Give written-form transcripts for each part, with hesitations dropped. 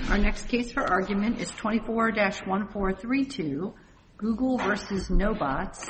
Our next case for argument is 24-1432, Google versus Nobots.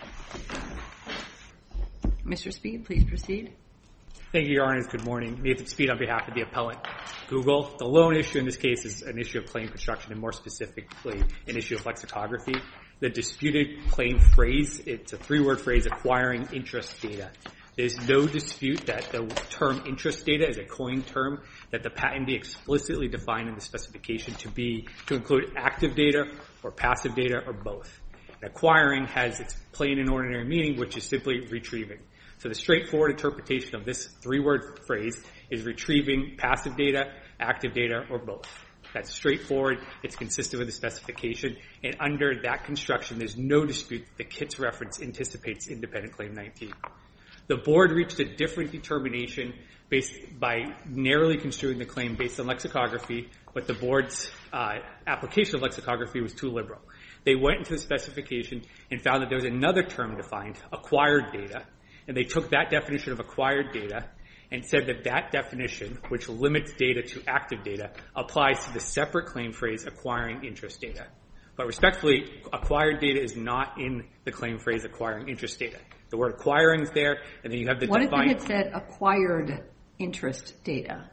Mr. Speed, please proceed. Thank you, Your Honors. Good morning. Nathan Speed on behalf of the appellant, Google. The lone issue in this case is an issue of claim construction and more specifically an issue of lexicography. The disputed claim phrase, it's a three-word phrase, acquiring interest data. There's no dispute that the term interest data is a coined term that the patentee explicitly defined in the specification to include active data or passive data or both. And acquiring has its plain and ordinary meaning, which is simply retrieving. So the straightforward interpretation of this three-word phrase is retrieving passive data, active data, or both. That's straightforward. It's consistent with the specification. And under that construction, there's no dispute that the KITS reference anticipates independent claim 19. The board reached a different determination by narrowly construing the claim based on lexicography, but the board's application of lexicography was too liberal. They went into the specification and found that there was another term defined, acquired data, and they took that definition of acquired data and said that that definition, which limits data to active data, applies to the separate claim phrase acquiring interest data. But respectfully, acquired data is not in the claim phrase acquiring interest data. The word acquiring is there, and then you have the What defined... if it said acquired interest data?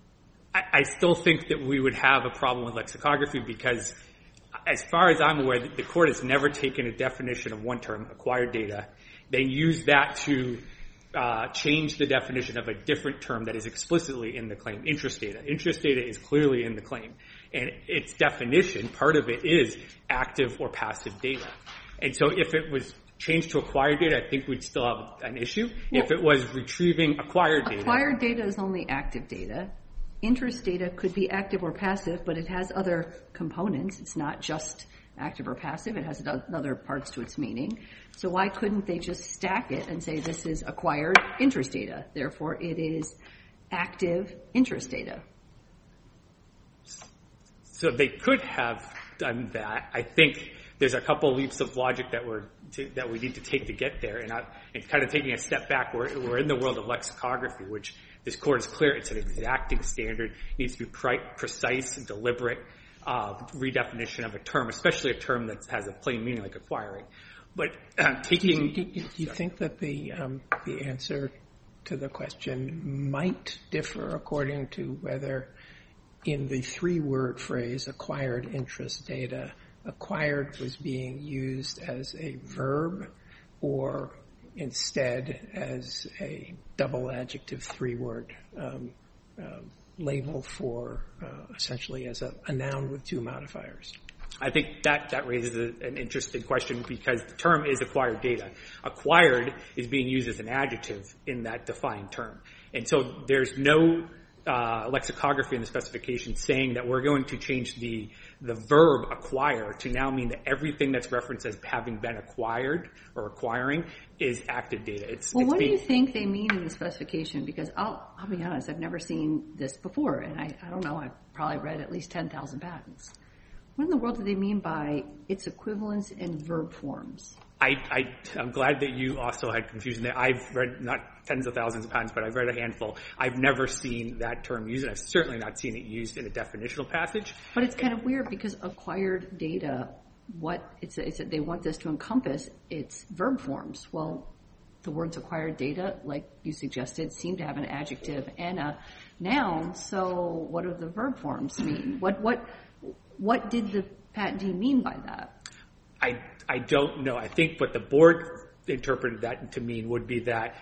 I still think that we would have a problem with lexicography because, as far as I'm aware, the court has never taken a definition of one term, acquired data, then used that to change the definition of a different term that is explicitly in the claim, interest data. Interest data is clearly in the claim. And its definition, part of it is active or passive data. And so if it was changed to acquired data, I think we'd still have an issue. Well, if it was retrieving acquired data. Acquired data is only active data. Interest data could be active or passive, but it has other components. It's not just active or passive. It has other parts to its meaning. So why couldn't they just stack it and say this is acquired interest data? Therefore, it is active interest data. So they could have done that. I think there's a couple of leaps of logic that we need to take to get there. And kind of taking a step back, we're in the world of lexicography, which this court is clear. It's an exacting standard. It needs to be precise and deliberate redefinition of a term, especially a term that has a plain meaning like acquiring. But taking... Do you think that the answer to the question might differ according to whether in the three-word phrase acquired interest data, acquired was being used as a verb or instead as a double adjective three-word label for essentially as a noun with two modifiers? I think that raises an interesting question because the term is acquired data. Acquired is being used as an adjective in that defined term. And so there's no lexicography in the specification saying that we're going to change the verb acquire to now mean that everything that's referenced as having been acquired or acquiring is active data. What do you think they mean in the specification? Because I'll be honest, I've never seen this before, and I don't know, I've probably read at least 10,000 patents. What in the world do they mean by its equivalence in verb forms? I'm glad that you also had confusion there. I've read not tens of thousands of patents, but I've read a handful. I've never seen that term used, and I've certainly not seen it used in a definitional passage. But it's kind of weird because acquired data, they want this to encompass its verb forms. Well, the words acquired data, like you suggested, seem to have an adjective and a noun. So what do the verb forms mean? What did the patentee mean by that? I don't know. I think what the board interpreted that to mean would be that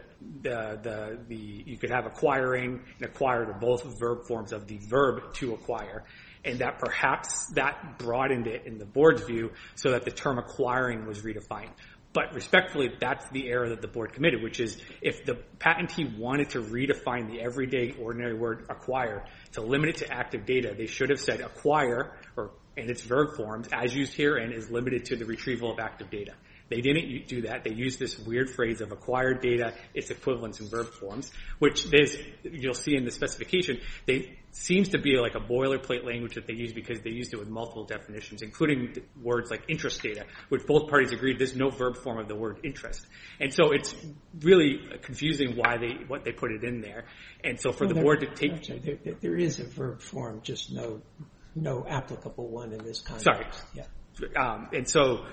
you could have acquiring and acquired are both verb forms of the verb to acquire, and that perhaps that broadened it in the board's view so that the term acquiring was redefined. But respectfully, that's the error that the board committed, which is if the patentee wanted to redefine the everyday ordinary word acquire to limit it to active data, they should have said acquire and its verb forms as used herein is limited to the retrieval of active data. They didn't do that. They used this weird phrase of acquired data, its equivalents in verb forms, which you'll see in the specification. They seems to be like a boilerplate language that they use because they used it with multiple definitions, including words like interest data, which both parties agreed there's no verb form of the word interest. And so it's really confusing what they put it in there. And so for the board to take... There is a verb form, just no applicable one in this context. Sorry. Yeah. And so,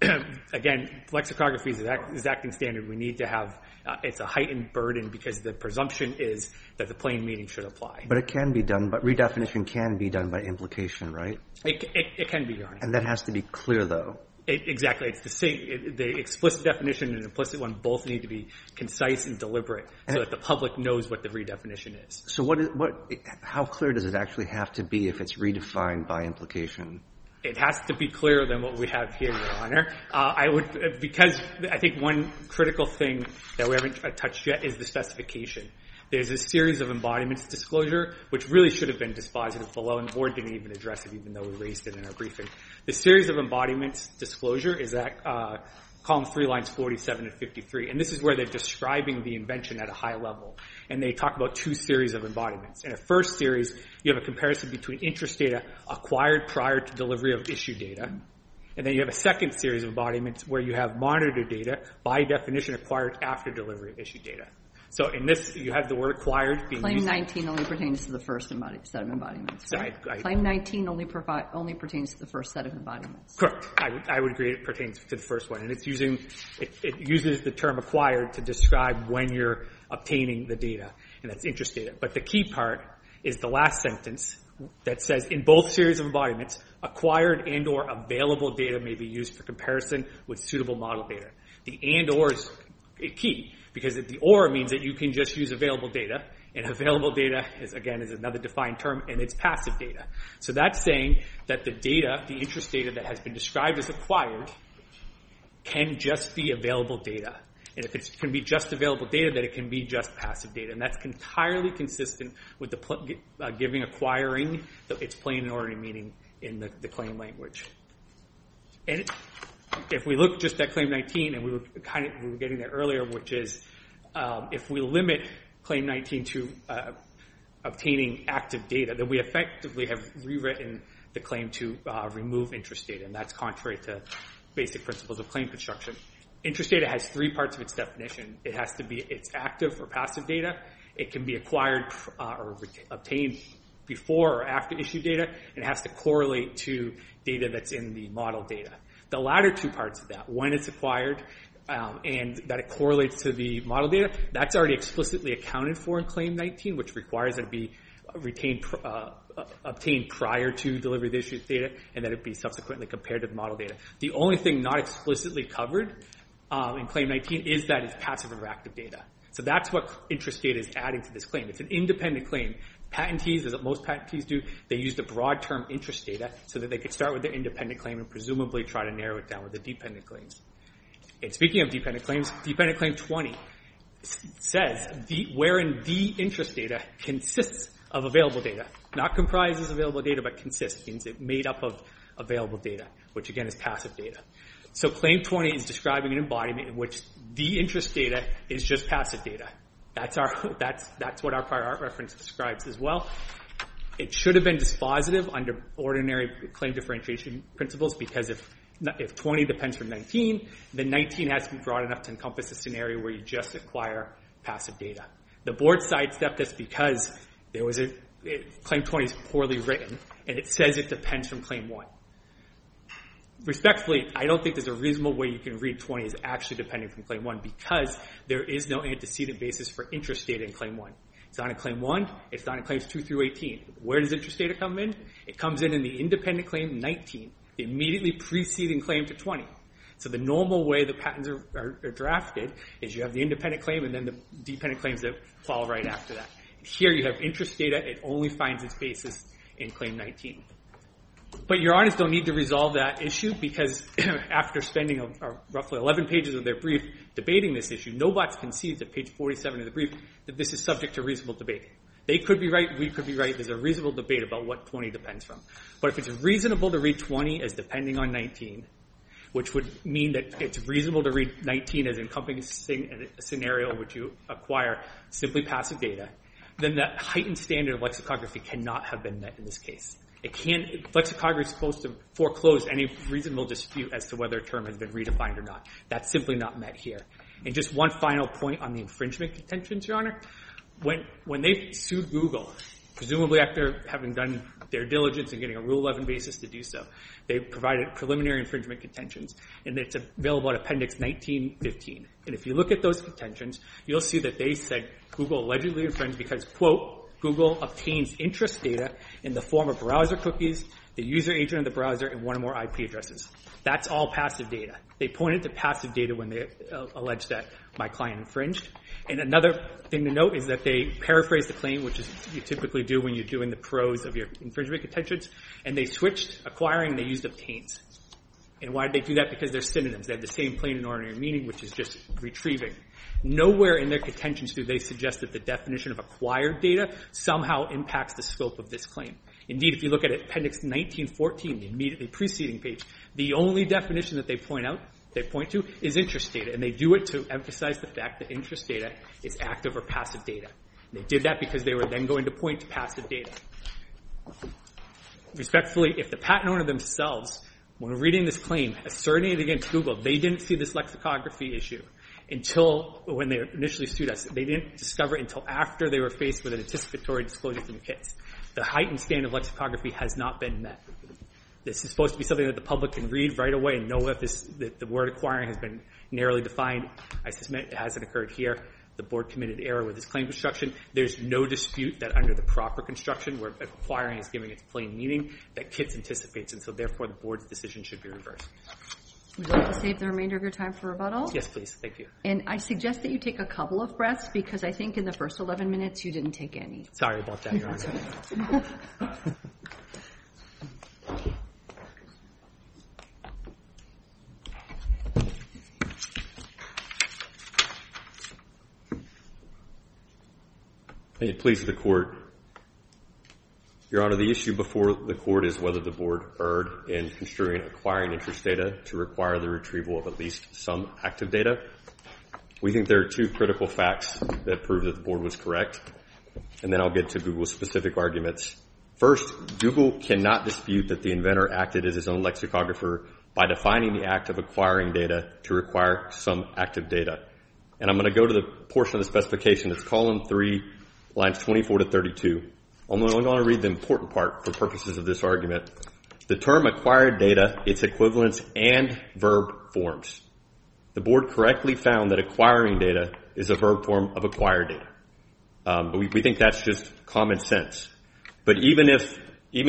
again, lexicography is acting standard. We need to have, it's a heightened burden because the presumption is that the plain meaning should apply. But it can be done, but redefinition can be done by implication, right? It can be, Your Honor. And that has to be clear, though. Exactly. It's the same. The explicit definition and the implicit one both need to be concise and deliberate so that the public knows what the redefinition is. So how clear does it actually have to be if it's redefined by implication? It has to be clearer than what we have here, Your Honor. Because I think one critical thing that we haven't touched yet is the specification. There's a series of embodiments disclosure, which really should have been dispositive below, and the board didn't even address it, even though we raised it in our briefing. The series of embodiments disclosure is at column 3, lines 47 and 53, and this is where they're describing the invention at a high level. And they talk about two series of embodiments. In a first series, you have a comparison between interest data acquired prior to delivery of issue data. And then you have a second series of embodiments where you have monitor data, by definition acquired after delivery of issue data. So in this, you have the word acquired being Claim used. 19 only pertains to the first set of embodiments. Right? Sorry, Claim 19 only pertains to the first set of embodiments. Correct. I would agree it pertains to the first one. And it uses the term acquired to describe when you're obtaining the data, and that's interest data. But the key part is the last sentence that says, in both series of embodiments, acquired and or available data may be used for comparison with suitable model data. The and or is key, because the or means that you can just use available data, and available data is another defined term, and it's passive data. So that's saying that the data, the interest data that has been described as acquired, can just be available data. And if it can be just available data, then it can be just passive data. And that's entirely consistent with the giving acquiring its plain and ordinary meaning in the claim language. And if we look just at Claim 19, and we were getting there earlier, which is if we limit Claim 19 to obtaining active data, then we effectively have rewritten the claim to remove interest data, and that's contrary to basic principles of claim construction. Interest data has three parts of its definition. It has to be its active or passive data. It can be acquired or obtained before or after issue data, and it has to correlate to data that's in the model data. The latter two parts of that, when it's acquired and that it correlates to the model data, that's already explicitly accounted for in Claim 19, which requires that it be obtained prior to delivery of the issued data, and that it be subsequently compared to the model data. The only thing not explicitly covered in Claim 19 is that it's passive or active data. So that's what interest data is adding to this claim. It's an independent claim. Patentees, as most patentees do, they use the broad term interest data so that they could start with their independent claim and presumably try to narrow it down with the dependent claims. And speaking of dependent claims, dependent claim 20 says wherein the interest data consists of available data, not comprises available data, but consists, means it's made up of available data, which again is passive data. So Claim 20 is describing an embodiment in which the interest data is just passive data. That's what our prior art reference describes as well. It should have been dispositive under ordinary claim differentiation principles, because if 20 depends from 19, then 19 has to be broad enough to encompass a scenario where you just acquire passive data. The board sidestepped this because there was Claim 20 is poorly written, and it says it depends from Claim 1. Respectfully, I don't think there's a reasonable way you can read 20 as actually depending from Claim 1, because there is no antecedent basis for interest data in Claim 1. It's not in Claim 1. It's not in Claims 2 through 18. Where does interest data come in? It comes in the independent claim 19, the immediately preceding claim to 20. So the normal way the patents are drafted is you have the independent claim and then the dependent claims that follow right after that. Here you have interest data. It only finds its basis in Claim 19. But Your Honors don't need to resolve that issue, because after spending roughly 11 pages of their brief debating this issue, Nobots concedes at page 47 of the brief that this is subject to reasonable debate. They could be right, we could be right. There's a reasonable debate about what 20 depends from. But if it's reasonable to read 20 as depending on 19, which would mean that it's reasonable to read 19 as encompassing a scenario in which you acquire simply passive data, then that heightened standard of lexicography cannot have been met in this case. Lexicography is supposed to foreclose any reasonable dispute as to whether a term has been redefined or not. That's simply not met here. And just one final point on the infringement contentions, Your Honor. When they sued Google, presumably after having done their diligence and getting a Rule 11 basis to do so, they provided preliminary infringement contentions, and it's available at Appendix 1915. And if you look at those contentions, you'll see that they said Google allegedly infringed because, quote, Google obtains interest data in the form of browser cookies, the user agent of the browser, and one or more IP addresses. That's all passive data. They pointed to passive data when they alleged that my client infringed. And another thing to note is that they paraphrased the claim, which is you typically do when you're doing the prose of your infringement contentions, and they switched acquiring and they used obtains. And why did they do that? Because they're synonyms. They have the same plain and ordinary meaning, which is just retrieving. Nowhere in their contentions do they suggest that the definition of acquired data somehow impacts the scope of this claim. Indeed, if you look at Appendix 1914, the immediately preceding page, the only definition that they point to is interest data, and they do it to emphasize the fact that interest data is active or passive data. And they did that because they were then going to point to passive data. Respectfully, if the patent owner themselves, when reading this claim, asserting it against Google, they didn't see this lexicography issue until when they initially sued us. They didn't discover it until after they were faced with an anticipatory disclosure from the kits. The heightened standard of lexicography has not been met. This is supposed to be something that the public can read right away and know that the word acquiring has been narrowly defined. I suspect it hasn't occurred here. The board committed error with this claim construction. There's no dispute that under the proper construction, where acquiring is giving its plain meaning, that kits anticipates, and so therefore the board's decision should be reversed. Would you like to save the remainder of your time for rebuttal? Yes, please. Thank you. And I suggest that you take a couple of breaths because I think in the first 11 minutes you didn't take any. Sorry about that, Your Honor. May it please the Court. Your Honor, the issue before the Court is whether the board erred in construing acquiring interest data to require the retrieval of at least some active data. We think there are two critical facts that prove that the board was correct, and then I'll get to Google's specific arguments. First, Google cannot dispute that the inventor acted as his own lexicographer by defining the act of acquiring data to require some active data. And I'm going to go to the portion of the specification that's column 3, lines 24 to 32. I'm only going to read the important part for purposes of this argument. The term acquired data, its equivalents, and verb forms. The board correctly found that acquiring data is a verb form of acquired data. But we think that's just common sense. But even if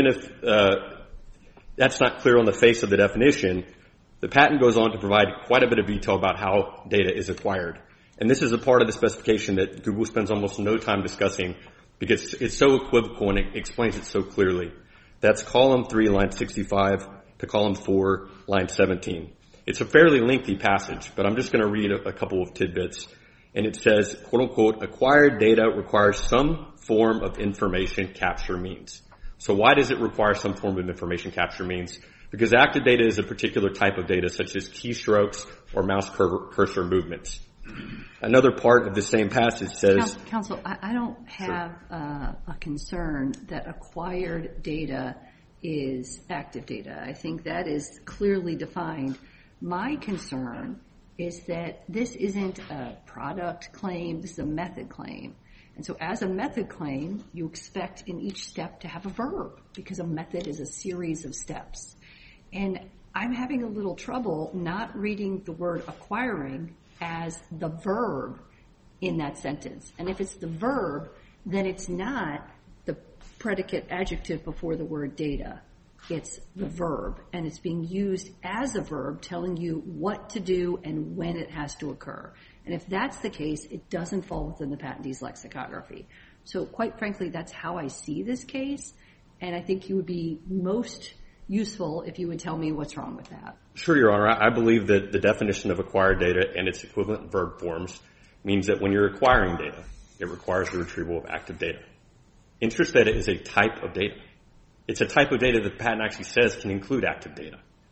that's not clear on the face of the definition, the patent goes on to provide quite a bit of detail about how data is acquired. And this is a part of the specification that Google spends almost no time discussing because it's so equivocal and it explains it so clearly. That's column 3, line 65 to column 4, line 17. It's a fairly lengthy passage, but I'm just going to read a couple of tidbits. And it says, quote unquote, acquired data requires some form of information capture means. So why does it require some form of information capture means? Because active data is a particular type of data such as keystrokes or mouse cursor movements. Another part of the same passage says... Counsel, I don't have a concern that acquired data is active data. I think that is clearly defined. My concern is that this isn't a product claim, this is a method claim. And so as a method claim, you expect in each step to have a verb because a method is a series of steps. And I'm having a little trouble not reading the word acquiring as the verb in that sentence. And if it's the verb, then it's not the predicate adjective before the word data. It's the verb, and it's being used as a verb telling you what to do and when it has to occur. And if that's the case, it doesn't fall within the patentee's lexicography. So quite frankly, that's how I see this case, and I think you would be most useful if you would tell me what's wrong with that. Sure, Your Honor. I believe that the definition of acquired data and its equivalent verb forms means that when you're acquiring data, it requires the retrieval of active data. Interest data is a type of data. It's a type of data that the patent actually says can include active data.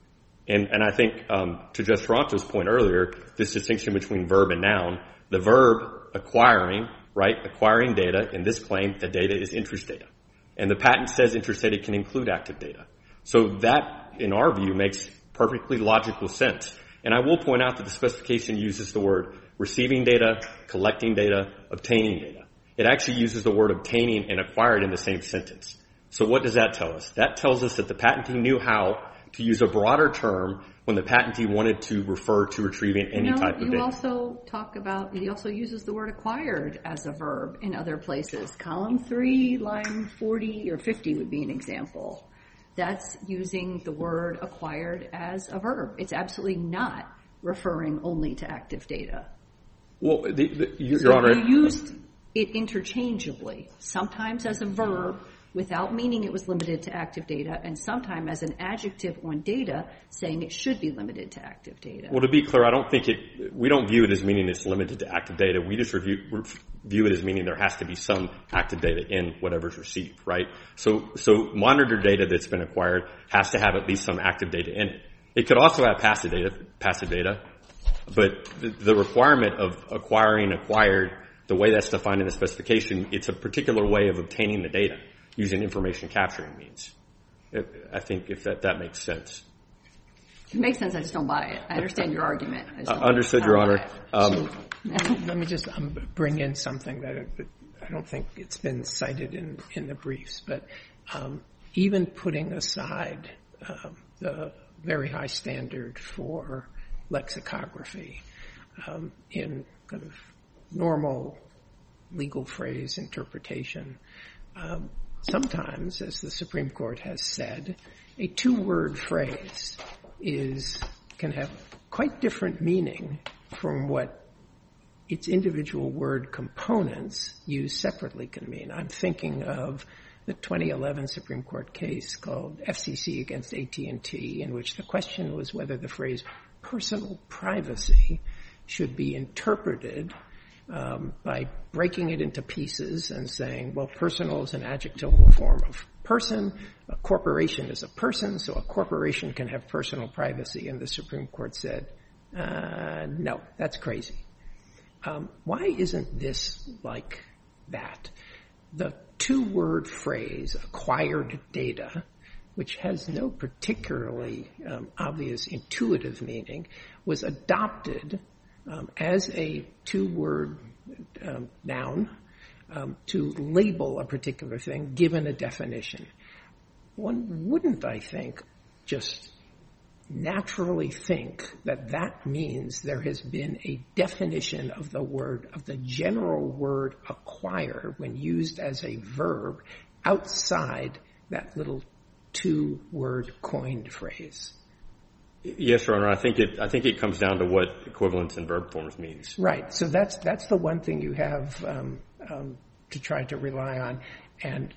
And I think to Judge Toronto's point earlier, this distinction between verb and noun, the verb acquiring, right, acquiring data, in this claim, the data is interest data. And the patent says interest data can include active data. So that, in our view, makes perfectly logical sense. And I will point out that the specification uses the word receiving data, collecting data, obtaining data. It actually uses the word obtaining and acquired in the same sentence. So what does that tell us? That tells us that the patentee knew how to use a broader term when the patentee wanted to refer to retrieving any type of data. He also uses the word acquired as a verb in other places. Column 3, line 40 or 50 would be an example. That's using the word acquired as a verb. It's absolutely not referring only to active data. Well, Your Honor, you used it interchangeably, sometimes as a verb without meaning it was limited to active data, and sometimes as an adjective on data saying it should be limited to active data. Well, to be clear, I don't think we don't view it as meaning it's limited to active data. We just view it as meaning there has to be some active data in whatever's received, right? So monitor data that's been acquired has to have at least some active data in it. It could also have passive data, but the requirement of acquired, the way that's defined in the specification, it's a particular way of obtaining the data using information capturing means. I think if that makes sense. It makes sense. I just don't buy it. I understand your argument. Understood, Your Honor. Let me just bring in something that I don't think it's been cited in the briefs, but even putting aside the very high standard for lexicography in kind of normal legal phrase interpretation, sometimes, as the Supreme Court has said, a two-word phrase can have quite different meaning from what its individual word components used separately can mean. I'm thinking of the 2011 Supreme Court case called FCC against AT&T, in which the question was whether the phrase personal privacy should be interpreted by breaking it into pieces and saying, well, personal is an adjectival form of person, a corporation is a person, so a corporation can have personal privacy. And the Supreme Court said, no, that's crazy. Why isn't this like that? The two-word phrase, acquired data, which has no particularly obvious intuitive meaning, was adopted as a two-word noun to label a particular thing given a definition. One wouldn't, I think, just naturally think that that means there has been a definition of the general word acquire when used as a verb outside that little two-word coined phrase. Yes, Your Honor. I think it comes down to what equivalence in verb forms means. Right. So that's the one thing you have to try to rely on. And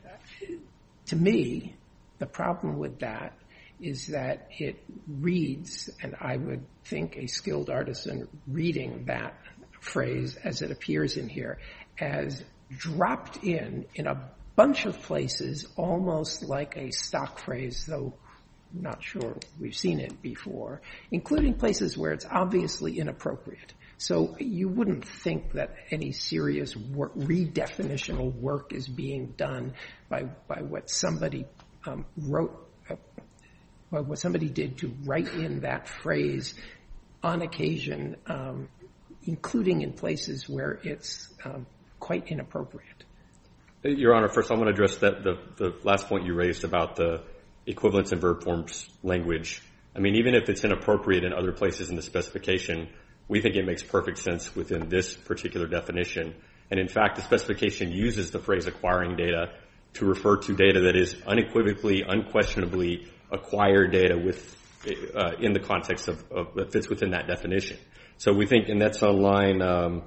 to me, the problem with that is that it reads, and I would think a skilled artisan reading that phrase as it appears in here, as dropped in a bunch of places, almost like a stock phrase, though I'm not sure we've seen it before, including places where it's obviously inappropriate. So you wouldn't think that any serious redefinitional work is being done by what somebody wrote, by what somebody did to write in that phrase on occasion, including in places where it's quite inappropriate. Your Honor, first I want to address the last point you raised about the equivalence in verb forms language. I mean, even if it's inappropriate in other places in the specification, we think it makes perfect sense within this particular definition. And in fact, the specification uses the phrase acquiring data to refer to data that is unequivocally, unquestionably acquired data in the context of that fits within that definition. So we think, and that's on line,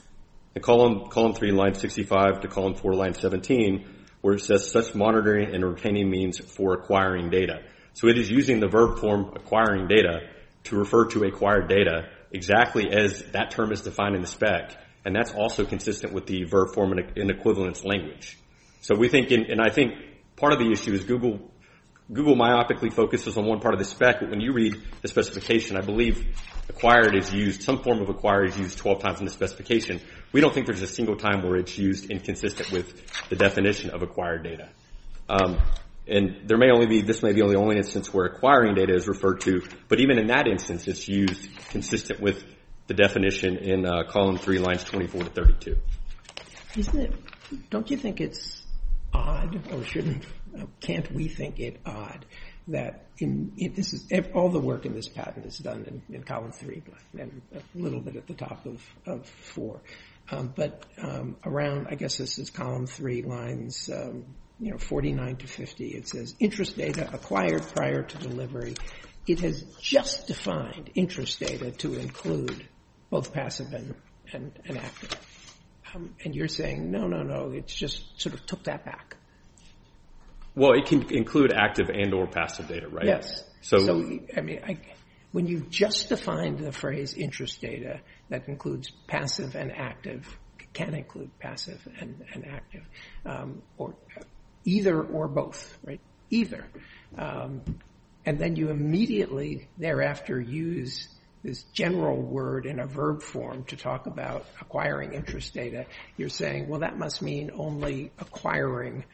column 3, line 65 to column 4, line 17, where it says such monitoring and retaining means for acquiring data. So it is using the verb form acquiring data to refer to acquired data exactly as that term is defined in the spec, and that's also consistent with the verb form in equivalence language. So we think, and I think part of the issue is Google Google myopically focuses on one part of the spec, but when you read the specification, I believe acquired is used, some form of acquired is used 12 times in the specification. We don't think there's a single time where it's used inconsistent with the definition of acquired data. And there may only be, this may be the only instance where acquiring data is referred to, but even in that instance, it's used consistent with the definition in column 3, lines 24 to 32. Isn't it, don't you think it's odd, or can't we think it odd, that this is, all the work in this patent is done in column 3, and a little bit at the top of 4. But around, I guess this is column 3, lines 49 to 50, it says, interest data acquired prior to delivery. It has just defined interest data to include both passive and active. And you're saying, no, it's just sort of took that back. Well, it can include active and or passive data, right? Yes. So I mean, when you just defined the phrase interest data, that includes passive and active, can include passive and active, or either or both, right? Either. And then you immediately thereafter use this general word in a verb form to talk about acquiring interest data. You're saying, well, that must mean only acquiring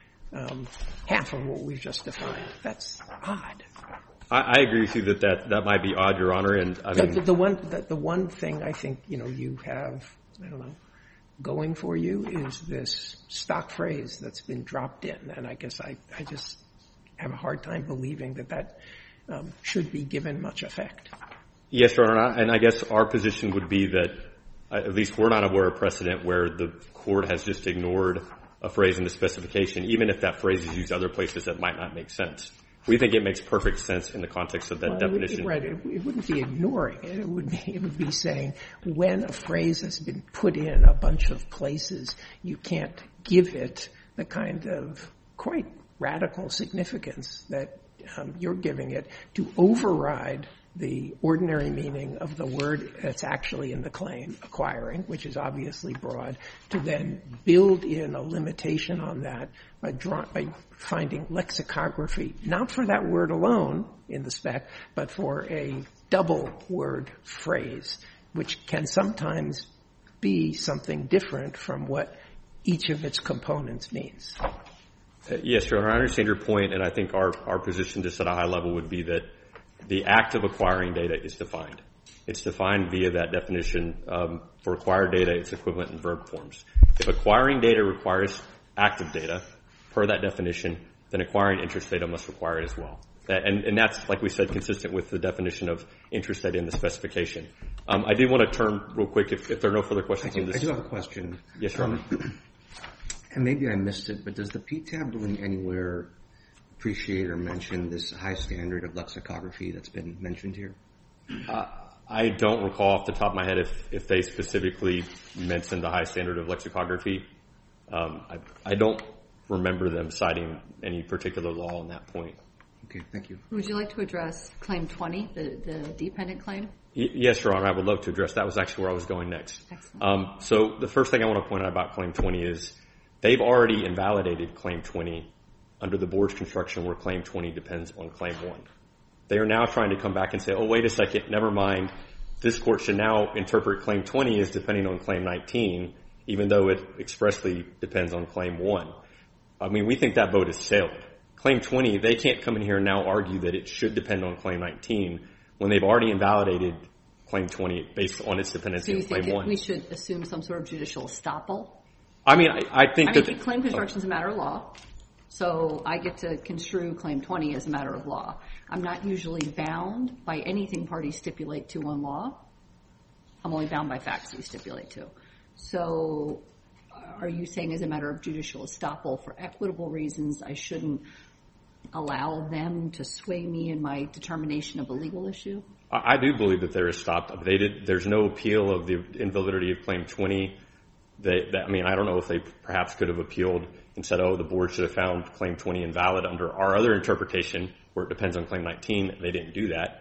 half of what we've just defined. That's odd. I agree with you that might be odd, Your Honor. And I mean, the one thing I think you have, I don't know, going for you is this stock phrase that's been dropped in, and I guess I just have a hard time believing that should be given much effect. Yes, Your Honor, and I guess our position would be that at least we're not aware of precedent where the court has just ignored a phrase in the specification, even if that phrase is used other places that might not make sense. We think it makes perfect sense in the context of that definition. Right. It wouldn't be ignoring it. It would be saying when a phrase has been put in a bunch of places, you can't give it the kind of quite radical significance that you're giving it to override the ordinary meaning of the word that's actually in the claim, acquiring, which is obviously broad, to then build in a limitation on that by finding lexicography, not for that word alone in the spec, but for a double word phrase, which can sometimes be something different from what each of its components means. Yes, Your Honor, I understand your point, and I think our position just at a high level would be that the act of acquiring data is defined. It's defined via that definition. For acquired data, it's equivalent in verb forms. If acquiring data requires active data, per that definition, then acquiring interest data must require it as well. And that's, like we said, consistent with the definition of interest data in the specification. I did want to turn real quick, if there are no further questions on this. I do have a question. Yes, Your Honor. And maybe I missed it, but does the PTAB ruling anywhere appreciate or mention this high standard of lexicography that's been mentioned here? I don't recall off the top of my head if they specifically mentioned the high standard of lexicography. I don't remember them citing any particular law on that point. Okay, thank you. Would you like to address Claim 20, the dependent claim? Yes, Your Honor, I would love to address that. Was actually where I was going next. Excellent. So the first thing I want to point out about Claim 20 is they've already invalidated Claim 20 under the board's construction where Claim 20 depends on Claim 1. They are now trying to come back and say, oh, wait a second, never mind. This court should now interpret Claim 20 as depending on Claim 19, even though it expressly depends on Claim 1. I mean, we think that boat has sailed. Claim 20, they can't come in here and now argue that it should depend on Claim 19 when they've already invalidated Claim 20 based on its dependency on Claim 1. So you think we should assume some sort of judicial estoppel? I mean, I think claim construction is a matter of law. So I get to construe Claim 20 as a matter of law. I'm not usually bound by anything parties stipulate to on law. I'm only bound by facts we stipulate to. So are you saying as a matter of judicial estoppel for equitable reasons I shouldn't allow them to sway me in my determination of a legal issue? I do believe that there is stopped. There's no appeal of the invalidity of Claim 20. I mean, I don't know if they perhaps could have appealed and said, oh, the board should have found Claim 20 invalid under our other interpretation where it depends on Claim 19. They didn't do that.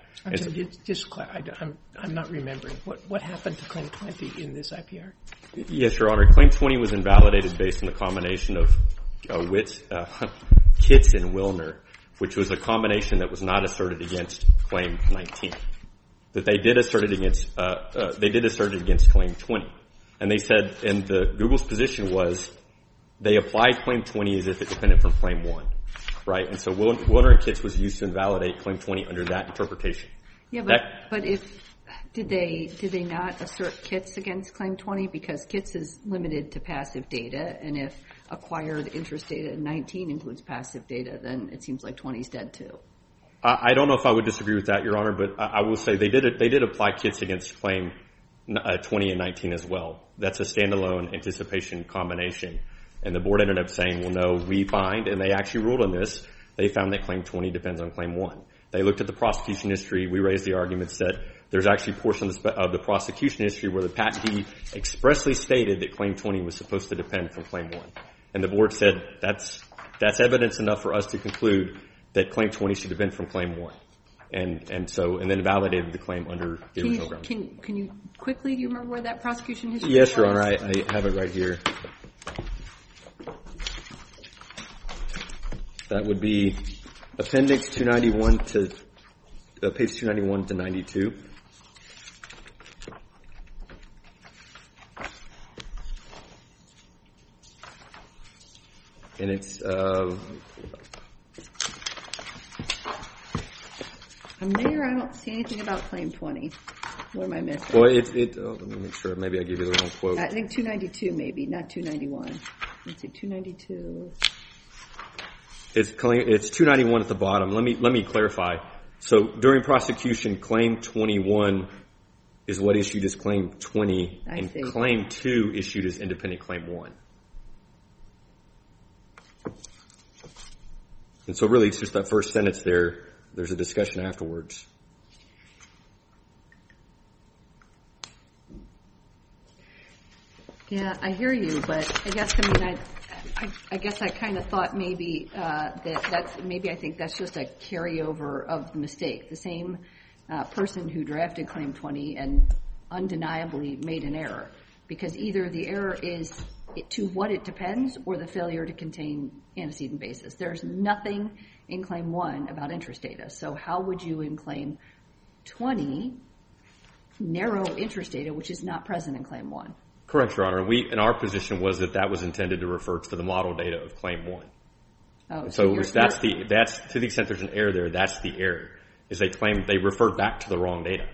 I'm not remembering. What happened to Claim 20 in this IPR? Yes, Your Honor. Claim 20 was invalidated based on the combination of Kitts and Wilner. which was a combination that was not asserted against Claim 19. That they did assert it against Claim 20. And they said, and Google's position was, they applied Claim 20 as if it depended from Claim 1, right? And so Wilner and Kitts was used to invalidate Claim 20 under that interpretation. Yeah, but did they not assert Kitts against Claim 20 because Kitts is limited to passive data, and if acquired interest data in 19 includes passive data, then it seems like 20 is dead too. I don't know if I would disagree with that, Your Honor, but I will say they did apply Kitts against Claim 20 and 19 as well. That's a standalone anticipation combination. And the board ended up saying, well, no, we find, and they actually ruled on this, they found that Claim 20 depends on Claim 1. They looked at the prosecution history. We raised the arguments that there's actually portions of the prosecution history where the patentee expressly stated that Claim 20 was supposed to depend from Claim 1. And the board said that's evidence enough for us to conclude that Claim 20 should depend from Claim 1. And then validated the claim under the original ground. Can you quickly, do you remember where that prosecution history Yes, was? Your Honor, I have it right here. That would be Appendix 291 to page 291 to 92. And it's I'm there. I don't see anything about Claim 20. What am I missing? well, let me make sure. Maybe I gave you the wrong quote. I think 292 maybe, not 291. Let's see, 292. It's 291 at the bottom. Let me clarify. So during prosecution, Claim 21 is what issued as Claim 20, and see. Claim 2 issued as independent Claim 1. And so really it's just that first sentence there. There's a discussion afterwards. Yeah, I hear you, but I guess, I guess I kind of thought maybe I think that's just a carryover of the mistake. The same person who drafted Claim 20 and undeniably made an error, because either the error is to what it depends or the failure to contain antecedent basis. There's nothing in Claim 1 about interest data. So how would you in Claim 20 narrow interest data, which is not present in Claim 1? Correct, Your Honor. Our position was that was intended to refer to the model data of Claim 1. Oh, so that's to the extent there's an error there, that's the error, is they referred back to the wrong data.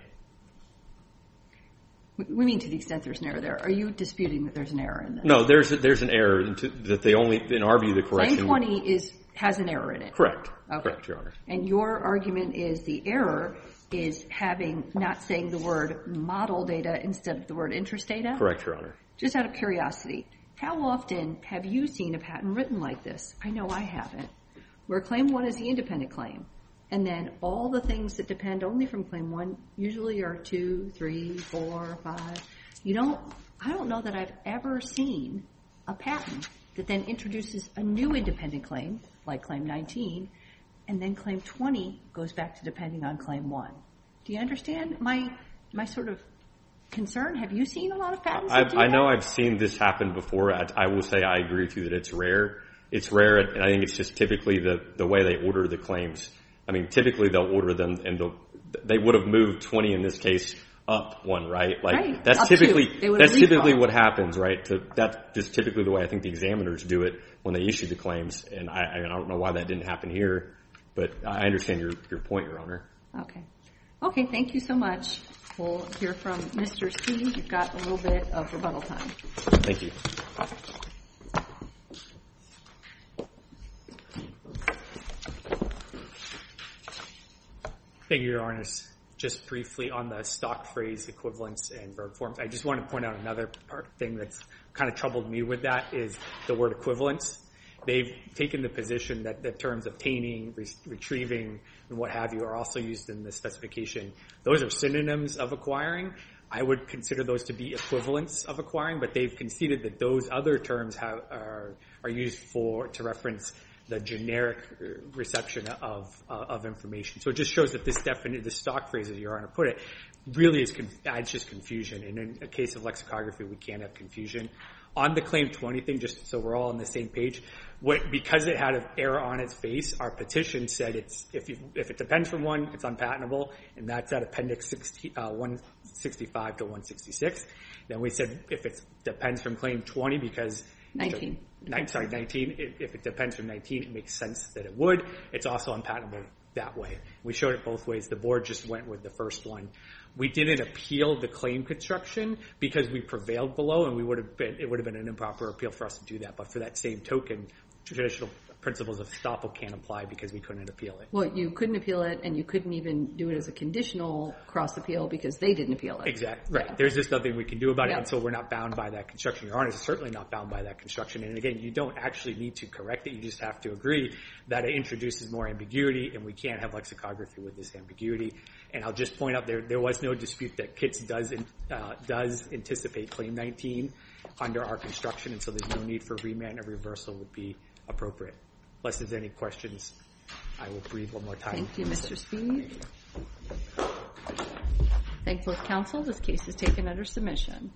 We mean to the extent there's an error there. Are you disputing that there's an error in this? No, there's an error that they only, in our view, the correction. Claim 20 has an error in it. Correct. Okay. Correct, Your Honor. And your argument is the error is not saying the word model data instead of the word interest data? Correct, Your Honor. Just out of curiosity, how often have you seen a patent written like this? I know I haven't. Where Claim 1 is the independent claim, and then all the things that depend only from Claim 1 usually are 2, 3, 4, 5. I don't know that I've ever seen a patent that then introduces a new independent claim, like Claim 19, and then Claim 20 goes back to depending on Claim 1. Do you understand my sort of concern? Have you seen a lot of patents that do that? I know I've seen this happen before. I will say I agree with you that it's rare. It's rare, and I think it's just typically the way they order the claims. I mean, typically they'll order them, and they would have moved 20 in this case up one, right? Right. That's up typically two. What happens, right? That's just typically the way I think the examiners do it when they issue the claims, and I don't know why that didn't happen here, but I understand your point, Your Honor. Okay, thank you so much. We'll hear from Mr. Steve. You've got a little bit of rebuttal time. Thank you. Thank you, Your Honor. Just briefly on the stock phrase equivalence and verb forms, I just want to point out another thing that's kind of troubled me with that is the word equivalence. They've taken the position that the terms obtaining, retrieving, and what have you are also used in the specification. Those are synonyms of acquiring. I would consider those to be equivalents of acquiring, but they've conceded that those other terms are used to reference the generic reception of information. So it just shows that the stock phrase, as Your Honor put it, really adds just confusion. And in a case of lexicography, we can't have confusion. On the Claim 20 thing, just so we're all on the same page, because it had an error on its face, our petition said if it depends from one, it's unpatentable, and that's at Appendix 165 to 166. Then we said if it depends from Claim 20 because 19. 19. If it depends from 19, it makes sense that it would. It's also unpatentable that way. We showed it both ways. The board just went with the first one. We didn't appeal the claim construction because we prevailed below, and it would have been an improper appeal for us to do that. But for that same token, traditional principles of estoppel can't apply because we couldn't appeal it. Well, you couldn't appeal it, and you couldn't even do it as a conditional cross appeal because they didn't appeal it. Exactly. Right. There's just nothing we can do about it, Yeah. and so we're not bound by that construction. Your Honor is certainly not bound by that construction. And again, you don't actually need to correct it. You just have to agree that it introduces more ambiguity, and we can't have lexicography with this ambiguity. And I'll just point out there was no dispute that Kitts does anticipate Claim 19 under our construction, and so there's no need for remand or reversal would be appropriate. Unless there's any questions, I will breathe one more time. Thank you, Mr. Speed. Thank both counsel. This case is taken under submission.